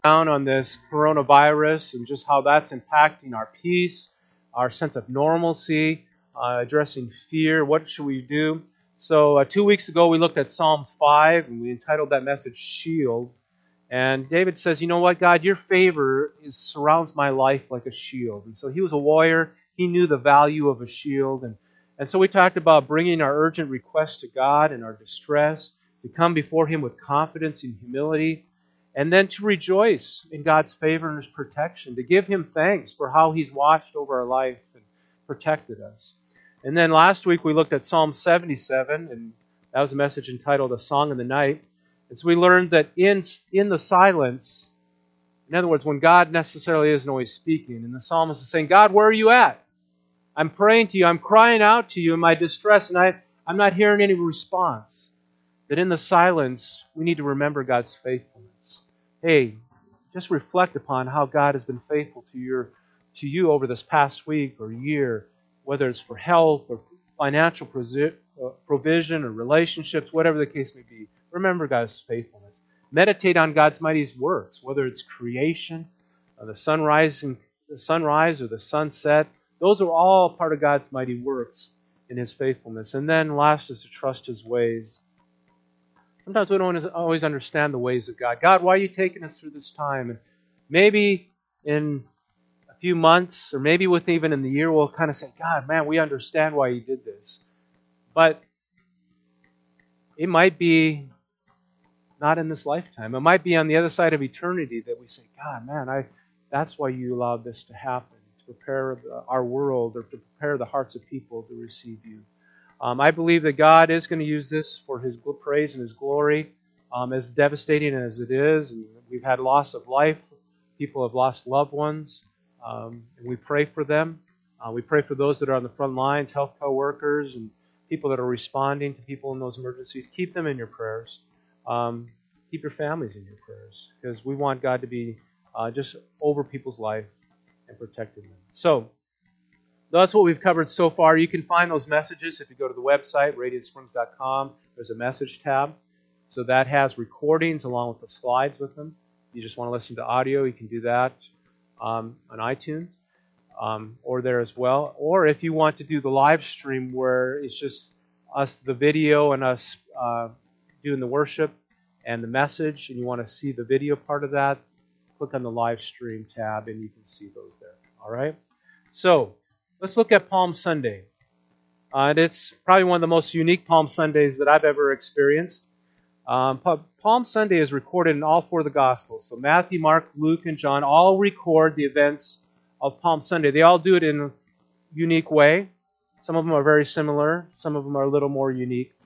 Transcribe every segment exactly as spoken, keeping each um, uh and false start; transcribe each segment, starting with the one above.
down on this coronavirus and just how that's impacting our peace, our sense of normalcy, uh, addressing fear. What should we do? So uh, two weeks ago we looked at Psalms five and we entitled that message Shield. And David says, you know what, God, your favor is, surrounds my life like a shield. And so he was a warrior. He knew the value of a shield. And, and so we talked about bringing our urgent requests to God and our distress, to come before Him with confidence and humility, and then to rejoice in God's favor and His protection, to give Him thanks for how He's watched over our life and protected us. And then last week we looked at Psalm seventy-seven, and that was a message entitled A Song in the Night. And so we learned that in, in the silence, in other words, when God necessarily isn't always speaking, and the psalmist is saying, God, where are you at? I'm praying to you, I'm crying out to you in my distress, and I, I'm not hearing any response. That in the silence, we need to remember God's faithfulness. Hey, just reflect upon how God has been faithful to your to you over this past week or year, whether it's for health or financial provision or relationships, whatever the case may be. Remember God's faithfulness. Meditate on God's mighty works, whether it's creation, or the sunrise and the sunrise or the sunset. Those are all part of God's mighty works in His faithfulness. And then last is to trust His ways. Sometimes we don't always understand the ways of God. God, why are you taking us through this time? And maybe in a few months, or maybe with even in the year, we'll kind of say, God, man, we understand why you did this. But it might be not in this lifetime. It might be on the other side of eternity that we say, God, man, I that's why you allowed this to happen, to prepare the, our world, or to prepare the hearts of people to receive you. Um, I believe that God is going to use this for His praise and His glory. Um, as devastating as it is, and we've had loss of life, people have lost loved ones, um, and we pray for them. Uh, we pray for those that are on the front lines, healthcare workers, and people that are responding to people in those emergencies. Keep them in your prayers. Um, keep your families in your prayers, because we want God to be uh, just over people's life and protecting them. So, that's what we've covered so far. You can find those messages if you go to the website, radiant springs dot com. There's a message tab. So that has recordings along with the slides with them. If you just want to listen to audio, you can do that um, on iTunes um, or there as well. Or if you want to do the live stream where it's just us, the video, and us uh, doing the worship and the message, and you want to see the video part of that, click on the live stream tab and you can see those there. All right? So, let's look at Palm Sunday. Uh, and it's probably one of the most unique Palm Sundays that I've ever experienced. Um, Palm Sunday is recorded in all four of the Gospels. So Matthew, Mark, Luke, and John all record the events of Palm Sunday. They all do it in a unique way. Some of them are very similar. Some of them are a little more unique.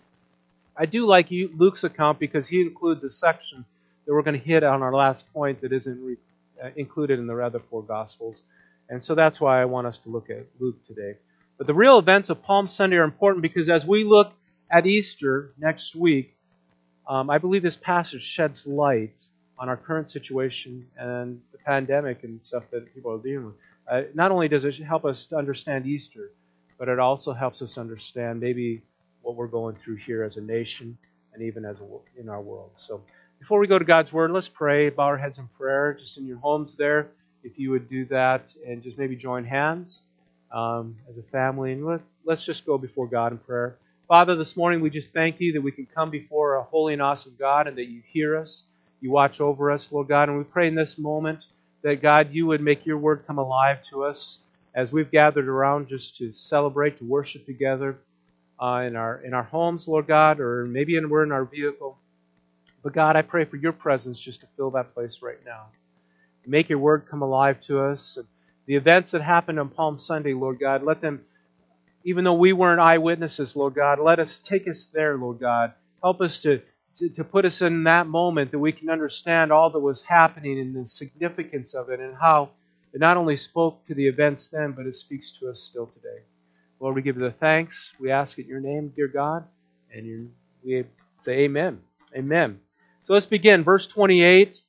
I do like Luke's account because he includes a section that we're going to hit on our last point that isn't re- uh, included in the other four Gospels. And so that's why I want us to look at Luke today. But the real events of Palm Sunday are important because as we look at Easter next week, um, I believe this passage sheds light on our current situation and the pandemic and stuff that people are dealing with. Uh, not only does it help us to understand Easter, but it also helps us understand maybe what we're going through here as a nation and even as a, in our world. So before we go to God's Word, let's pray, bow our heads in prayer, just in your homes there. If you would do that and just maybe join hands um, as a family. And let, let's just go before God in prayer. Father, this morning we just thank you that we can come before a holy and awesome God and that you hear us, you watch over us, Lord God. And we pray in this moment that, God, you would make your word come alive to us as we've gathered around just to celebrate, to worship together uh, in our in our homes, Lord God, or maybe in, we're in our vehicle. But God, I pray for your presence just to fill that place right now. Make your word come alive to us. The events that happened on Palm Sunday, Lord God, let them, even though we weren't eyewitnesses, Lord God, let us take us there, Lord God. Help us to, to, to put us in that moment that we can understand all that was happening and the significance of it and how it not only spoke to the events then, but it speaks to us still today. Lord, we give you the thanks. We ask it in your name, dear God, and your, we say amen. Amen. So let's begin. Verse twenty-eight.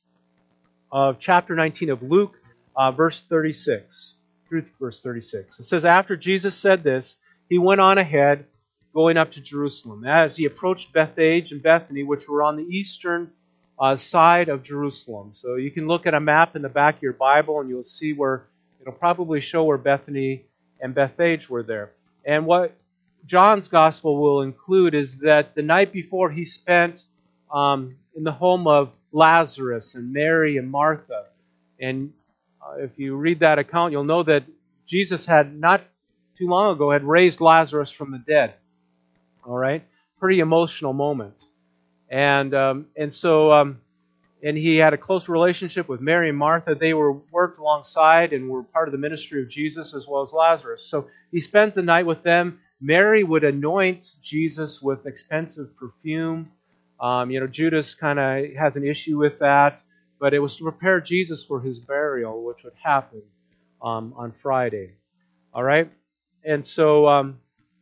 Of chapter nineteen of Luke, uh, verse thirty-six, through verse thirty-six. It says, after Jesus said this, he went on ahead, going up to Jerusalem. As he approached Bethphage and Bethany, which were on the eastern uh, side of Jerusalem. So you can look at a map in the back of your Bible and you'll see where, it'll probably show where Bethany and Bethphage were there. And what John's Gospel will include is that the night before he spent um, in the home of Lazarus and Mary and Martha. And uh, if you read that account, you'll know that Jesus had not too long ago had raised Lazarus from the dead. All right? Pretty emotional moment. And um, and so um, and he had a close relationship with Mary and Martha. They were worked alongside and were part of the ministry of Jesus as well as Lazarus. So he spends the night with them. Mary would anoint Jesus with expensive perfume. Um, you know, Judas kind of has an issue with that, but it was to prepare Jesus for his burial, which would happen um, on Friday. All right? And so um,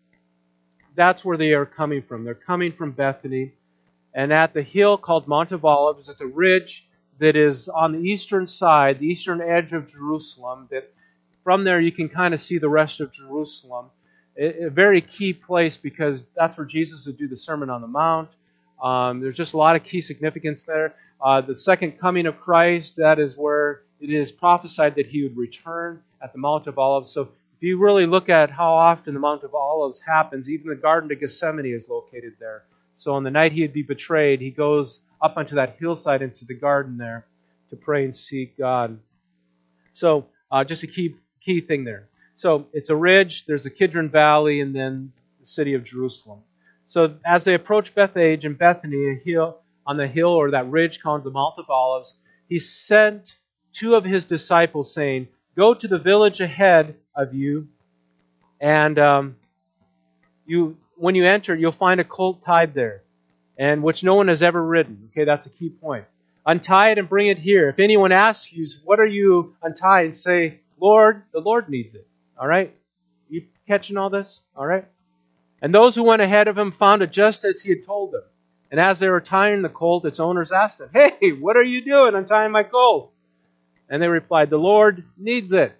that's where they are coming from. They're coming from Bethany. And at the hill called Mount of Olives, it's a ridge that is on the eastern side, the eastern edge of Jerusalem. That from there you can kind of see the rest of Jerusalem. A very key place because that's where Jesus would do the Sermon on the Mount. Um, there's just a lot of key significance there. Uh, the second coming of Christ, that is where it is prophesied that He would return at the Mount of Olives. So if you really look at how often the Mount of Olives happens, even the Garden of Gethsemane is located there. So on the night He would be betrayed, He goes up onto that hillside into the garden there to pray and seek God. So uh, just a key key thing there. So it's a ridge, there's a Kidron Valley, and then the city of Jerusalem. So as they approach Bethphage and Bethany, a hill on the hill or that ridge called the Mount of Olives, He sent two of His disciples saying, "Go to the village ahead of you, and um, you when you enter, you'll find a colt tied there, and which no one has ever ridden." Okay, that's a key point. "Untie it and bring it here. If anyone asks you, what are you untying? Say, Lord, the Lord needs it." All right? You catching all this? All right? "And those who went ahead of him found it just as he had told them. And as they were tying the colt, its owners asked them, 'Hey, what are you doing untying my colt?' And they replied, 'The Lord needs it.'"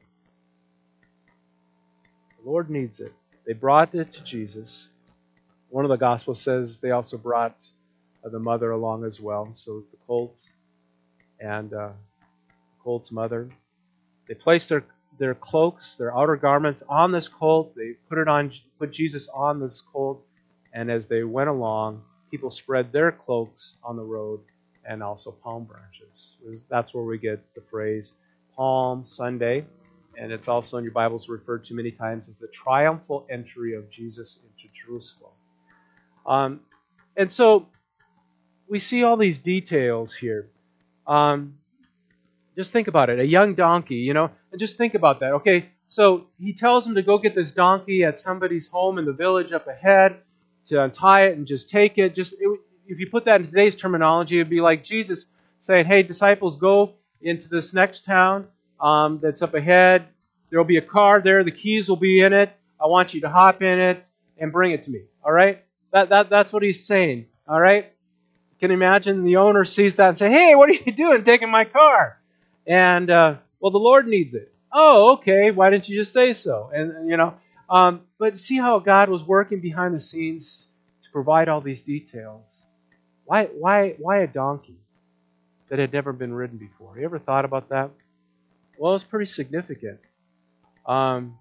The Lord needs it. They brought it to Jesus. One of the Gospels says they also brought the mother along as well. So it was the colt and uh, the colt's mother. They placed their their cloaks, their outer garments on this colt. They put it on, put Jesus on this colt, and as they went along, people spread their cloaks on the road and also palm branches. That's where we get the phrase Palm Sunday, and it's also in your Bibles referred to many times as the triumphal entry of Jesus into Jerusalem. Um, and so we see all these details here. Um, Just think about it. A young donkey, you know, and just think about that. Okay, so he tells him to go get this donkey at somebody's home in the village up ahead, to untie it and just take it. Just it, if you put that in today's terminology, it'd be like Jesus saying, "Hey, disciples, go into this next town um, that's up ahead. There will be a car there. The keys will be in it. I want you to hop in it and bring it to me." All right? That that that's what he's saying. All right? Can you imagine the owner sees that and say, "Hey, what are you doing taking my car?" And, uh, well, the Lord needs it. "Oh, okay. Why didn't you just say so?" And, you know, um, but see how God was working behind the scenes to provide all these details. Why, why, why a donkey that had never been ridden before? You ever thought about that? Well, it's pretty significant. Um,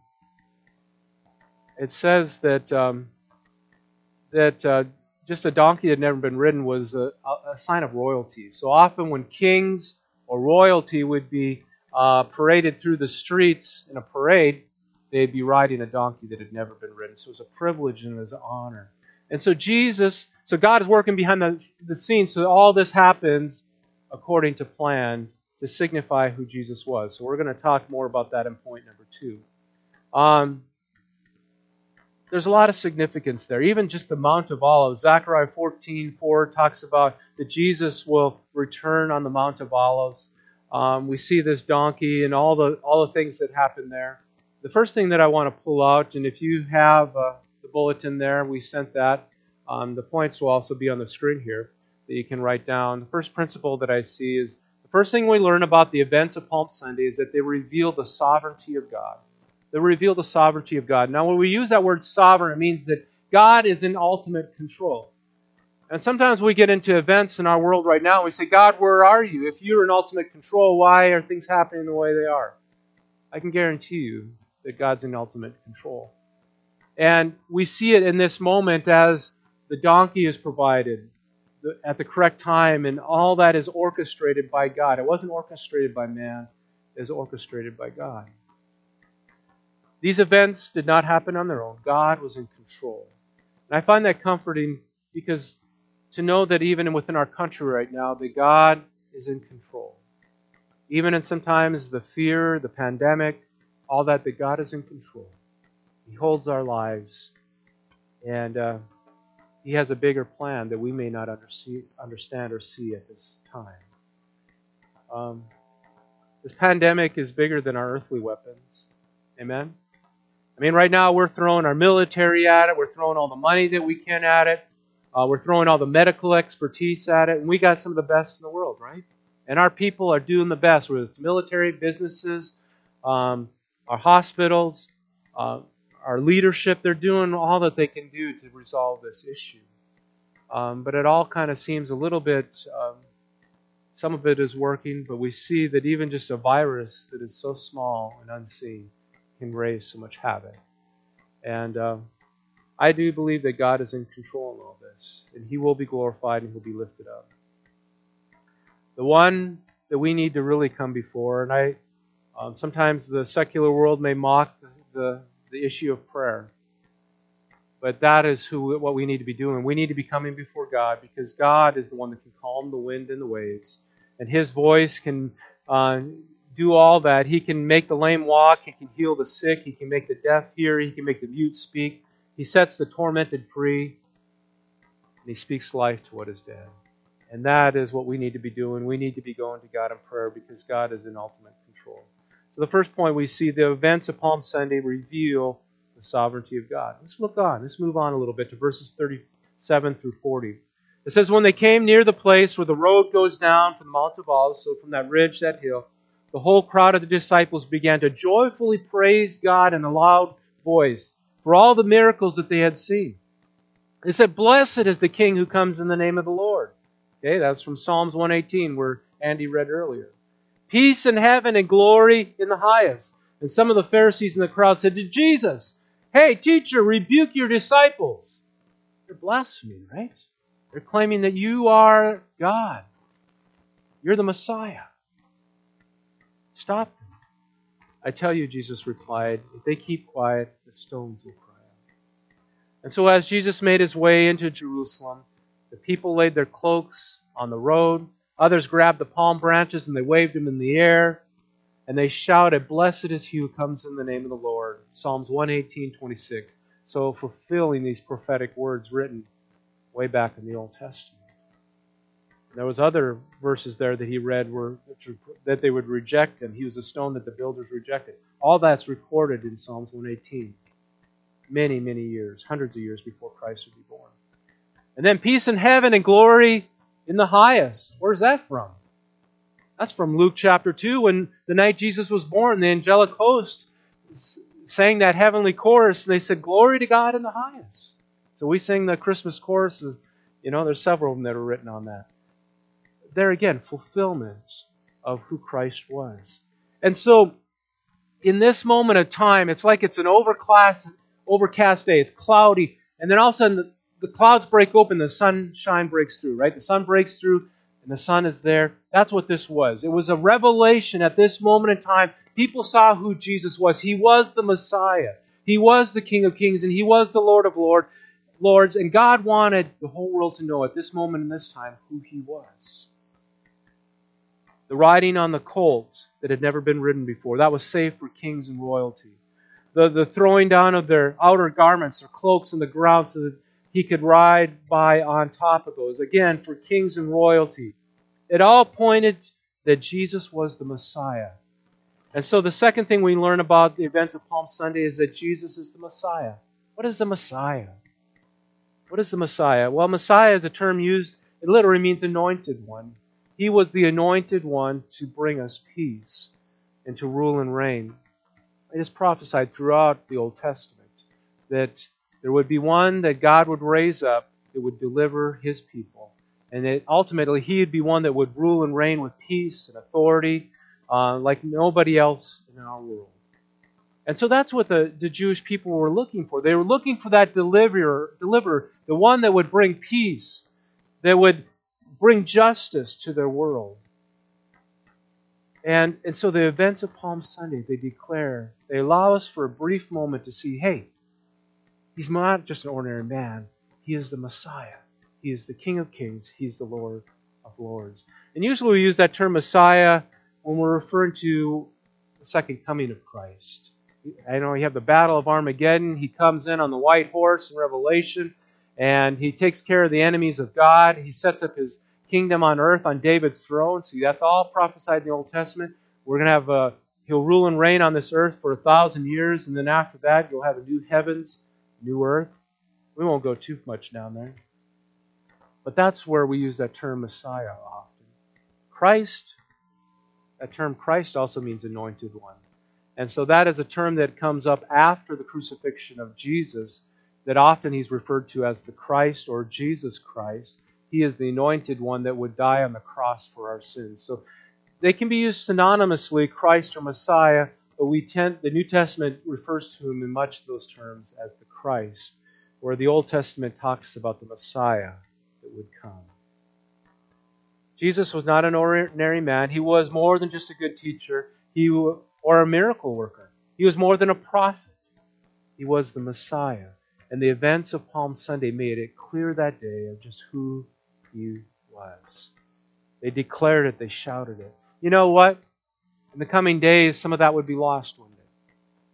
it says that um, that uh, just a donkey that had never been ridden was a, a sign of royalty. So often when kings or royalty would be uh, paraded through the streets in a parade, they'd be riding a donkey that had never been ridden. So it was a privilege and it was an honor. And so Jesus, so God is working behind the, the scenes so all this happens according to plan to signify who Jesus was. So we're going to talk more about that in point number two. Um, there's a lot of significance there. Even just the Mount of Olives. Zechariah fourteen four talks about that Jesus will return on the Mount of Olives. Um, we see this donkey and all the all the things that happen there. The first thing that I want to pull out, and if you have uh, the bulletin there, we sent that. Um, the points will also be on the screen here that you can write down. The first principle that I see is the first thing we learn about the events of Palm Sunday is that they reveal the sovereignty of God. They reveal the sovereignty of God. Now, when we use that word sovereign, it means that God is in ultimate control. And sometimes we get into events in our world right now and we say, God, where are you? If you're in ultimate control, why are things happening the way they are? I can guarantee you that God's in ultimate control. And we see it in this moment as the donkey is provided at the correct time, and all that is orchestrated by God. It wasn't orchestrated by man, it was orchestrated by God. These events did not happen on their own. God was in control. And I find that comforting because to know that even within our country right now, that God is in control. Even in sometimes the fear, the pandemic, all that, that God is in control. He holds our lives, and uh, He has a bigger plan that we may not understand or see at this time. Um, this pandemic is bigger than our earthly weapons. Amen? I mean, right now we're throwing our military at it. We're throwing all the money that we can at it. Uh, we're throwing all the medical expertise at it. And we got some of the best in the world, right? And our people are doing the best, whether it's military, businesses, um, our hospitals, uh, our leadership. They're doing all that they can do to resolve this issue. Um, but it all kind of seems a little bit, um, some of it is working, but we see that even just a virus that is so small and unseen can raise so much havoc. And um, I do believe that God is in control in all this, and He will be glorified and He'll be lifted up. The one that we need to really come before, and I um, sometimes the secular world may mock the, the, the issue of prayer, but that is who what we need to be doing. We need to be coming before God because God is the one that can calm the wind and the waves, and His voice can uh, do all that. He can make the lame walk. He can heal the sick. He can make the deaf hear. He can make the mute speak. He sets the tormented free, and He speaks life to what is dead. And that is what we need to be doing. We need to be going to God in prayer because God is in ultimate control. So the first point we see, the events of Palm Sunday reveal the sovereignty of God. Let's look on. Let's move on a little bit to verses thirty-seven through forty. It says, when they came near the place where the road goes down from the Mount of Olives, so from that ridge, that hill, the whole crowd of the disciples began to joyfully praise God in a loud voice for all the miracles that they had seen. They said, blessed is the King who comes in the name of the Lord. Okay, that's from Psalms one eighteen, where Andy read earlier. Peace in heaven and glory in the highest. And some of the Pharisees in the crowd said to Jesus, hey, teacher, rebuke your disciples. They're blaspheming, right? They're claiming that you are God. You're the Messiah. Stop them. I tell you, Jesus replied, if they keep quiet, the stones will cry out. And so as Jesus made His way into Jerusalem, the people laid their cloaks on the road. Others grabbed the palm branches and they waved them in the air. And they shouted, blessed is He who comes in the name of the Lord. Psalms one eighteen, twenty-six. So fulfilling these prophetic words written way back in the Old Testament. And there was other verses there that he read were that they would reject Him. He was a stone that the builders rejected. All that's recorded in Psalms one eighteen. Many, many years, hundreds of years before Christ would be born. And then peace in heaven and glory in the highest. Where's that from? That's from Luke chapter two, when the night Jesus was born, the angelic host sang that heavenly chorus, and they said, glory to God in the highest. So we sing the Christmas chorus. You know, there's several of them that are written on that. There again, fulfillment of who Christ was. And so, in this moment of time, it's like it's an overcast, overcast day. It's cloudy. And then all of a sudden, the, the clouds break open, the sunshine breaks through, right? The sun breaks through, and the sun is there. That's what this was. It was a revelation at this moment in time. People saw who Jesus was. He was the Messiah. He was the King of Kings, and He was the Lord of Lord, Lords. And God wanted the whole world to know at this moment in this time who He was. The riding on the colt that had never been ridden before, that was safe for kings and royalty. The, the throwing down of their outer garments or cloaks on the ground so that He could ride by on top of those. Again, for kings and royalty. It all pointed that Jesus was the Messiah. And so the second thing we learn about the events of Palm Sunday is that Jesus is the Messiah. What is the Messiah? What is the Messiah? Well, Messiah is a term used, it literally means anointed one. He was the anointed one to bring us peace and to rule and reign. It is prophesied throughout the Old Testament that there would be one that God would raise up that would deliver His people. And that ultimately He would be one that would rule and reign with peace and authority uh, like nobody else in our world. And so that's what the, the Jewish people were looking for. They were looking for that deliverer, deliverer, the one that would bring peace, that would bring justice to their world. And, and so the events of Palm Sunday, they declare, they allow us for a brief moment to see, hey, He's not just an ordinary man. He is the Messiah. He is the King of Kings. He's the Lord of Lords. And usually we use that term Messiah when we're referring to the second coming of Christ. I know you have the Battle of Armageddon. He comes in on the white horse in Revelation, and He takes care of the enemies of God. He sets up His kingdom on earth on David's throne. See, that's all prophesied in the Old Testament. We're going to have a, He'll rule and reign on this earth for a thousand years, and then after that, you'll have a new heavens, new earth. We won't go too much down there. But that's where we use that term Messiah often. Christ, that term Christ also means anointed one. And so that is a term that comes up after the crucifixion of Jesus, that often He's referred to as the Christ or Jesus Christ. He is the anointed one that would die on the cross for our sins. So they can be used synonymously, Christ or Messiah, but we tend, the New Testament refers to Him in much of those terms as the Christ, where the Old Testament talks about the Messiah that would come. Jesus was not an ordinary man. He was more than just a good teacher he or a miracle worker. He was more than a prophet. He was the Messiah. And the events of Palm Sunday made it clear that day of just who He was. They declared it. They shouted it. You know what? In the coming days, some of that would be lost one day.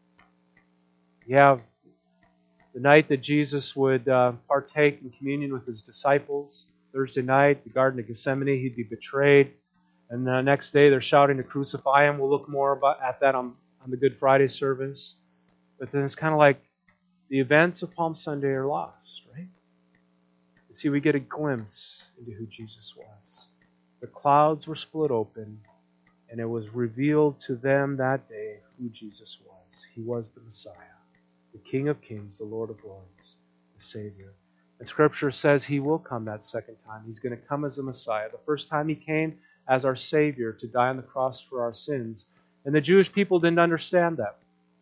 You have the night that Jesus would uh, partake in communion with His disciples. Thursday night, the Garden of Gethsemane, He'd be betrayed. And the next day, they're shouting to crucify Him. We'll look more about, at that on, on the Good Friday service. But then it's kind of like the events of Palm Sunday are lost, right? You see, we get a glimpse into who Jesus was. The clouds were split open, and it was revealed to them that day who Jesus was. He was the Messiah, the King of Kings, the Lord of Lords, the Savior. And Scripture says He will come that second time. He's going to come as the Messiah. The first time He came as our Savior to die on the cross for our sins. And the Jewish people didn't understand that.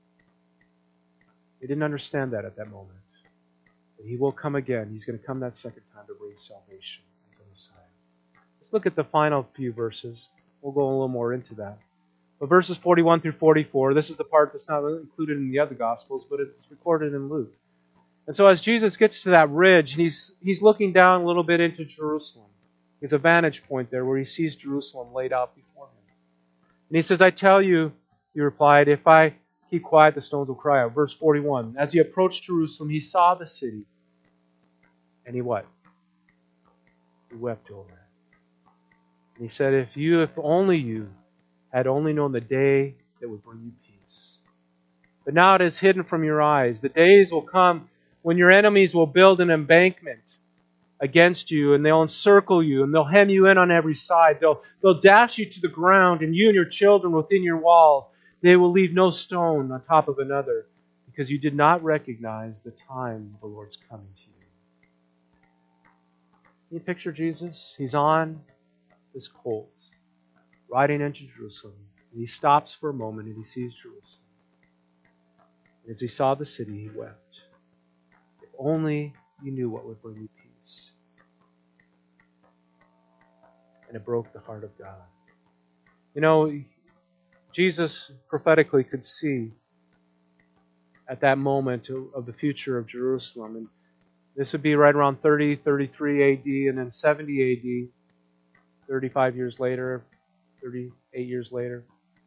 They didn't understand that at that moment. But He will come again. He's going to come that second time to bring salvation as the Messiah. Let's look at the final few verses. We'll go a little more into that. But verses forty-one through forty-four, this is the part that's not included in the other Gospels, but it's recorded in Luke. And so as Jesus gets to that ridge, and he's, he's looking down a little bit into Jerusalem. There's a vantage point there where He sees Jerusalem laid out before Him. And He says, I tell you, He replied, if I keep quiet, the stones will cry out. Verse forty-one, as He approached Jerusalem, He saw the city. And He what? He wept over it. And He said, if you, if only you, had only known the day that would bring you peace. But now it is hidden from your eyes. The days will come when your enemies will build an embankment against you, and they'll encircle you, and they'll hem you in on every side. They'll, they'll dash you to the ground, and you and your children within your walls. They will leave no stone on top of another, because you did not recognize the time the Lord's coming to you. Can you picture Jesus? He's on this colt, riding into Jerusalem. And He stops for a moment, and He sees Jerusalem. And as He saw the city, He wept. If only you knew what would bring you peace. And it broke the heart of God. You know, Jesus prophetically could see at that moment of the future of Jerusalem. And this would be right around thirty, thirty-three A D, and then seventy A D, thirty-five years later, thirty-eight years later.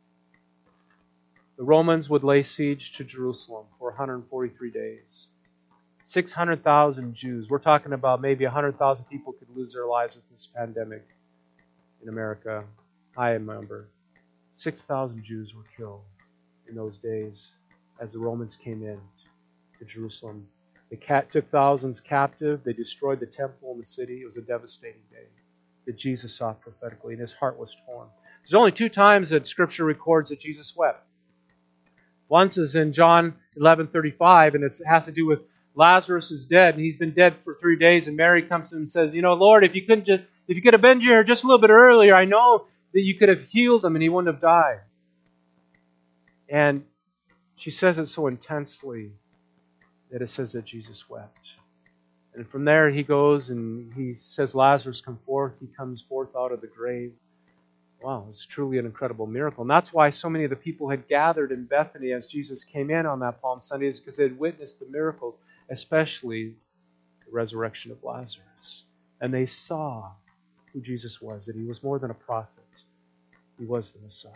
The Romans would lay siege to Jerusalem for one hundred forty-three days. six hundred thousand Jews. We're talking about maybe one hundred thousand people could lose their lives with this pandemic in America. High number. six thousand Jews were killed in those days as the Romans came in to Jerusalem. They took thousands captive. They destroyed the temple and the city. It was a devastating day that Jesus saw prophetically, and His heart was torn. There's only two times that Scripture records that Jesus wept. Once is in John eleven thirty-five, and it has to do with Lazarus is dead, and he's been dead for three days. And Mary comes to him and says, you know, Lord, if you couldn't just, if you could have been here just a little bit earlier, I know that you could have healed him and he wouldn't have died. And she says it so intensely that it says that Jesus wept. And from there he goes and he says, Lazarus, come forth. He comes forth out of the grave. Wow, it's truly an incredible miracle. And that's why so many of the people had gathered in Bethany as Jesus came in on that Palm Sunday, is because they had witnessed the miracles, especially the resurrection of Lazarus. And they saw who Jesus was, that he was more than a prophet. He was the Messiah.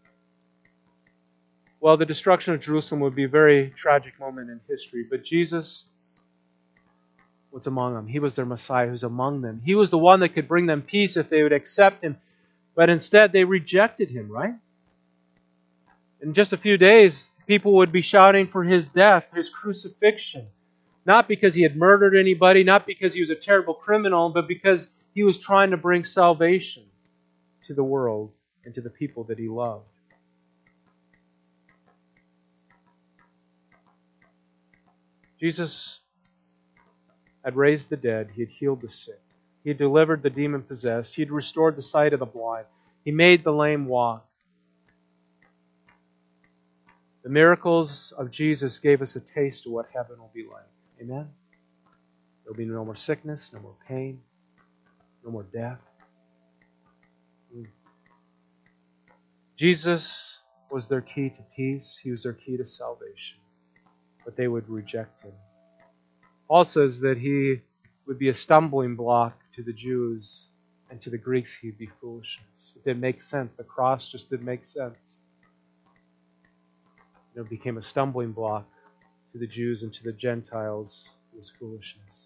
Well, the destruction of Jerusalem would be a very tragic moment in history, but Jesus was among them. He was their Messiah who was among them. He was the one that could bring them peace if they would accept him. But instead, they rejected him, right? In just a few days, people would be shouting for his death, his crucifixion. Not because he had murdered anybody, not because he was a terrible criminal, but because he was trying to bring salvation to the world and to the people that he loved. Jesus had raised the dead. He had healed the sick. He had delivered the demon-possessed. He had restored the sight of the blind. He made the lame walk. The miracles of Jesus gave us a taste of what heaven will be like. Amen? There will be no more sickness, no more pain, no more death. Jesus was their key to peace. He was their key to salvation. But they would reject him. Paul says that he would be a stumbling block to the Jews, and to the Greeks he'd be foolishness. It didn't make sense. The cross just didn't make sense. It became a stumbling block to the Jews, and to the Gentiles it was foolishness.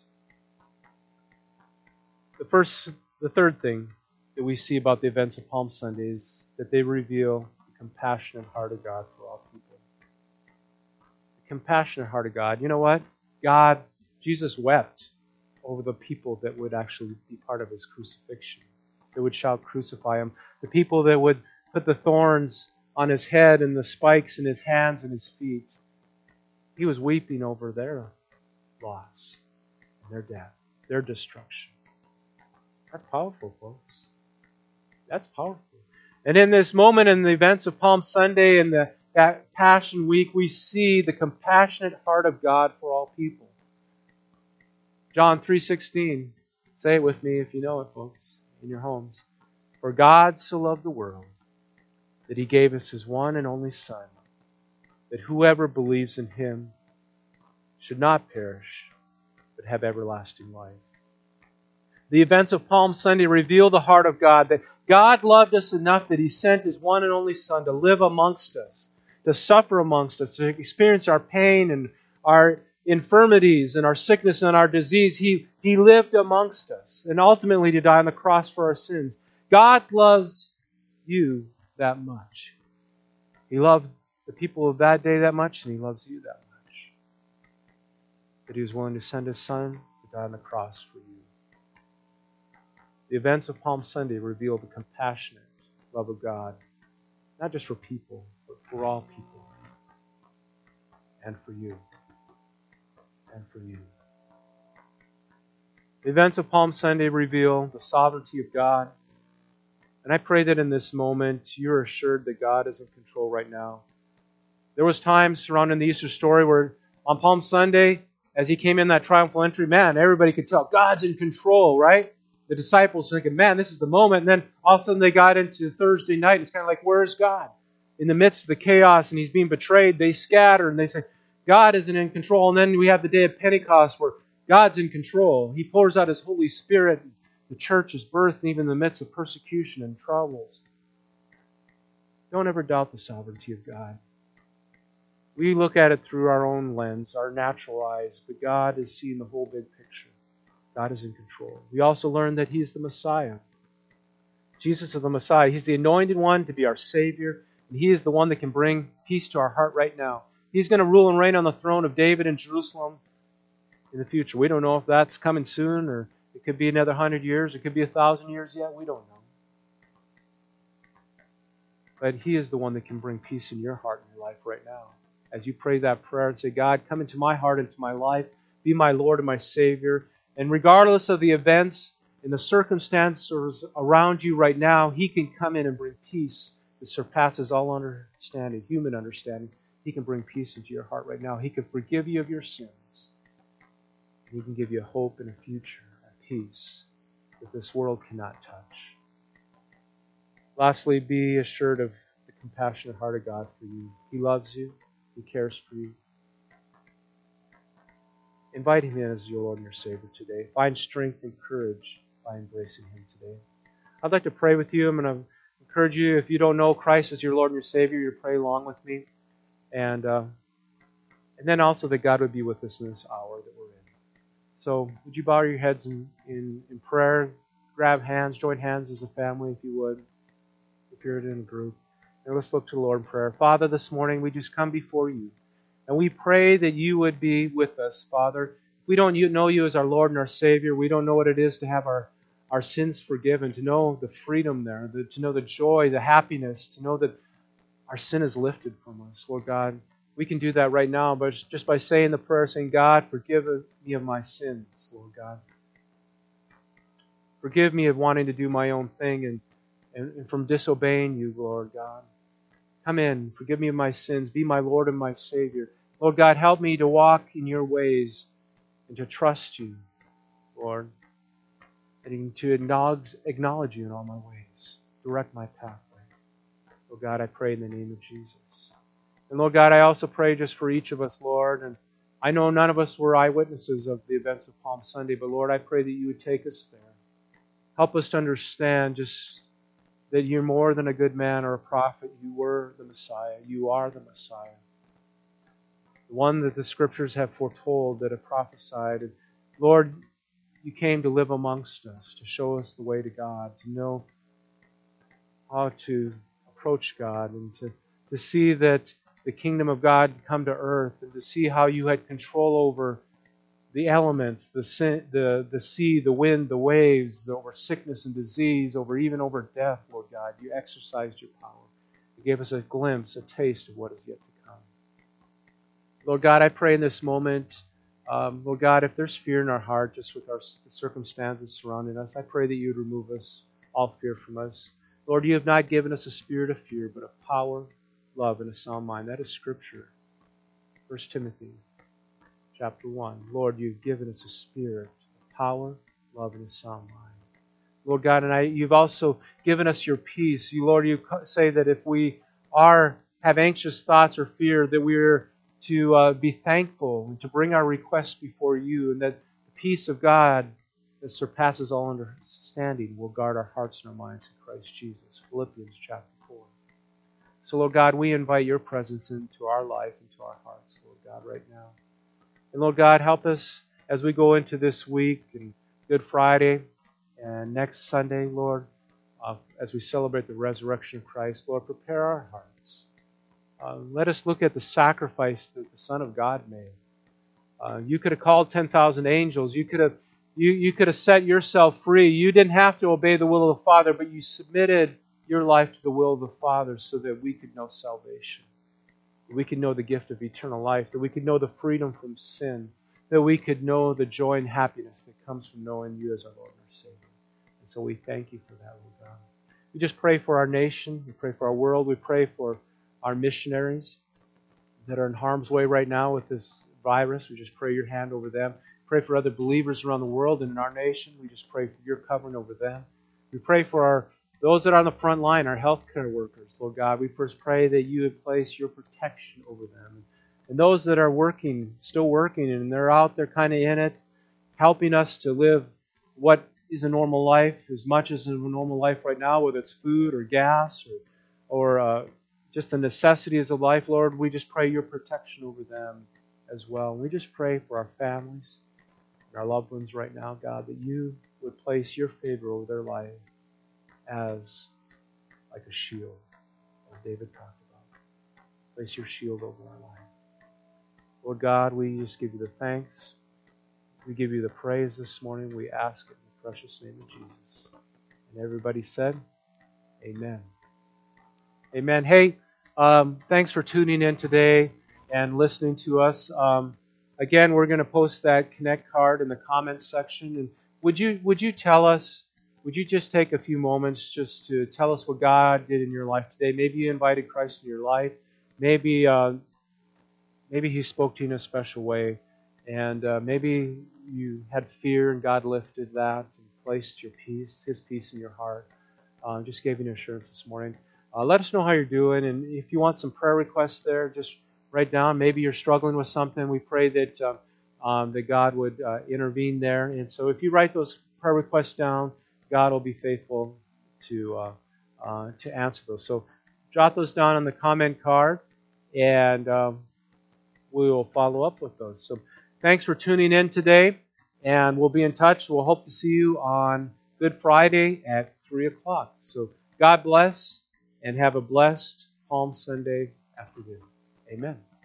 The first, the third thing that we see about the events of Palm Sunday is that they reveal the compassionate heart of God for all people. The compassionate heart of God. You know what? God, Jesus wept over the people that would actually be part of his crucifixion. That would shout, crucify him. The people that would put the thorns on his head and the spikes in his hands and his feet. He was weeping over their loss and their death, their destruction. That's powerful, folks. That's powerful. And in this moment, in the events of Palm Sunday and the, that Passion Week, we see the compassionate heart of God for all people. John three sixteen. Say it with me if you know it, folks, in your homes. For God so loved the world that he gave us his one and only Son, that whoever believes in him should not perish, but have everlasting life. The events of Palm Sunday reveal the heart of God, that God loved us enough that he sent his one and only Son to live amongst us, to suffer amongst us, to experience our pain and our infirmities and our sickness and our disease. He, he lived amongst us, and ultimately to die on the cross for our sins. God loves you that much. He loved the people of that day that much, and he loves you that much. That he was willing to send his Son to die on the cross for you. The events of Palm Sunday reveal the compassionate love of God, not just for people, but for all people, and for you. And for you. The events of Palm Sunday reveal the sovereignty of God. And I pray that in this moment you're assured that God is in control right now. There was times surrounding the Easter story where on Palm Sunday, as he came in that triumphal entry, man, everybody could tell God's in control, right? The disciples thinking, man, this is the moment. And then all of a sudden they got into Thursday night. And it's kind of like, where is God? In the midst of the chaos and he's being betrayed, they scatter and they say, God isn't in control. And then we have the day of Pentecost where God's in control. He pours out his Holy Spirit. The church is birthed even in the midst of persecution and troubles. Don't ever doubt the sovereignty of God. We look at it through our own lens, our natural eyes, but God is seeing the whole big picture. God is in control. We also learn that he's the Messiah. Jesus is the Messiah. He's the anointed one to be our Savior. And he is the one that can bring peace to our heart right now. He's going to rule and reign on the throne of David in Jerusalem in the future. We don't know if that's coming soon, or it could be another hundred years. It could be a thousand years yet. We don't know. But he is the one that can bring peace in your heart and your life right now. As you pray that prayer and say, God, come into my heart, into my life. be my Lord and my Savior. And regardless of the events and the circumstances around you right now, He can come in and bring peace that surpasses all understanding, human understanding. He can bring peace into your heart right now. He can forgive you of your sins. He can give you a hope and a future, a peace that this world cannot touch. Lastly, be assured of the compassionate heart of God for you. He loves you. He cares for you. Invite Him in as your Lord and your Savior today. Find strength and courage by embracing Him today. I'd like to pray with you. I'm going to encourage you, if you don't know Christ as your Lord and your Savior, you to pray along with me. And, uh, and then also that God would be with us in this hour that we're in. So would you bow your heads in, in, in prayer, grab hands, join hands as a family if you would, if you're in a group. And let's look to the Lord in prayer. Father, this morning we just come before you. And we pray that you would be with us, Father. We don't know you as our Lord and our Savior. We don't know what it is to have our, our sins forgiven, to know the freedom there, the, to know the joy, the happiness, to know that our sin is lifted from us, Lord God. We can do that right now, but just by saying the prayer, saying, God, forgive me of my sins, Lord God. Forgive me of wanting to do my own thing and, and, and from disobeying you, Lord God. Come in, forgive me of my sins, be my Lord and my Savior. Lord God, help me to walk in your ways and to trust you, Lord, and to acknowledge, acknowledge you in all my ways. Direct my pathway. Lord God, I pray in the name of Jesus. And Lord God, I also pray just for each of us, Lord. And I know none of us were eyewitnesses of the events of Palm Sunday, but Lord, I pray that you would take us there. Help us to understand just that you're more than a good man or a prophet. You were the Messiah. You are the Messiah. The one that the Scriptures have foretold, that have prophesied. And Lord, you came to live amongst us, to show us the way to God, to know how to approach God, and to, to see that the kingdom of God come to earth, and to see how you had control over the elements, the sin, the, the sea, the wind, the waves, over sickness and disease, over even over death, Lord God. You exercised your power. You gave us a glimpse, a taste of what is yet to come. Lord God, I pray in this moment, um, Lord God, if there's fear in our heart, just with our the circumstances surrounding us, I pray that you would remove us, all fear from us. Lord, you have not given us a spirit of fear, but of power, love, and a sound mind. That is Scripture. First Timothy chapter one. Lord, you've given us a spirit of power, love, and a sound mind. Lord God, and I, you've also given us your peace. You, Lord, you say that if we are have anxious thoughts or fear, that we're to uh, be thankful and to bring our requests before you, and that the peace of God that surpasses all understanding will guard our hearts and our minds in Christ Jesus. Philippians chapter four. So, Lord God, we invite your presence into our life, into our hearts, Lord God, right now. And Lord God, help us as we go into this week and Good Friday and next Sunday, Lord, uh, as we celebrate the resurrection of Christ. Lord, prepare our hearts. Uh, let us look at the sacrifice that the Son of God made. Uh, you could have called ten thousand angels. You could have you, you could have set yourself free. You didn't have to obey the will of the Father, but you submitted your life to the will of the Father so that we could know salvation. That we could know the gift of eternal life. That we could know the freedom from sin. That we could know the joy and happiness that comes from knowing you as our Lord and our Savior. And so we thank you for that, Lord God. We just pray for our nation. We pray for our world. We pray for our missionaries that are in harm's way right now with this virus. We just pray your hand over them. Pray for other believers around the world and in our nation. We just pray for your covering over them. We pray for our those that are on the front line, our healthcare workers, Lord God. We first pray that you would place your protection over them. And those that are working, still working, and they're out there kind of in it, helping us to live what is a normal life, as much as a normal life right now, whether it's food or gas or, or uh, just the necessities of life, Lord, we just pray your protection over them as well. We just pray for our families and our loved ones right now, God, that you would place your favor over their life as like a shield, as David talked about. Place your shield over our life. Lord God, we just give you the thanks. We give you the praise this morning. We ask it in the precious name of Jesus. And everybody said, amen. Amen. Hey, um, thanks for tuning in today and listening to us. Um, again, we're going to post that Connect card in the comments section. And would you would you tell us? Would you just take a few moments just to tell us what God did in your life today? Maybe you invited Christ in your life. Maybe uh, maybe He spoke to you in a special way, and uh, maybe you had fear and God lifted that and placed your peace, His peace in your heart. Uh, just gave you an assurance this morning. Uh, let us know how you're doing, and if you want some prayer requests there, just write down. Maybe you're struggling with something. We pray that uh, um, that God would uh, intervene there. And so, if you write those prayer requests down, God will be faithful to uh, uh, to answer those. So, jot those down on the comment card, and um, we will follow up with those. So, thanks for tuning in today, and we'll be in touch. We'll hope to see you on Good Friday at three o'clock. So, God bless, and have a blessed Palm Sunday afternoon. Amen.